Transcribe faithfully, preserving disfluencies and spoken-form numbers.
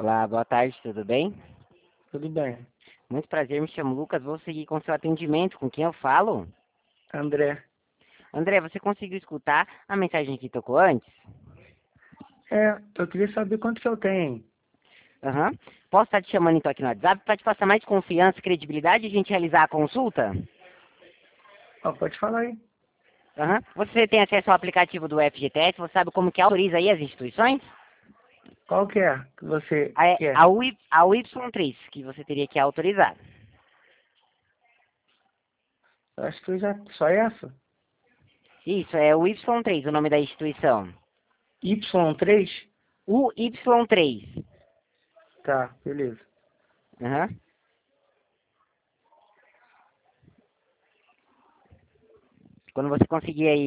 Olá, boa tarde, tudo bem? Tudo bem. Muito prazer, me chamo Lucas, vou seguir com seu atendimento. Com quem eu falo? André. André, você conseguiu escutar a mensagem que tocou antes? É, eu queria saber quanto que eu tenho. Aham. Posso estar te chamando então aqui no WhatsApp para te passar mais confiança e credibilidade e a gente realizar a consulta? Ó, pode falar aí. Aham. Você tem acesso ao aplicativo do F G T S? Você sabe como que autoriza aí as instituições? Qual que é que você A, quer? a, U I, a U Y três, que você teria que autorizar. Eu acho que eu já... Só essa? Isso, é o Y três, o nome da instituição. Y três. O Y três. Tá, beleza. Aham. Quando você conseguir aí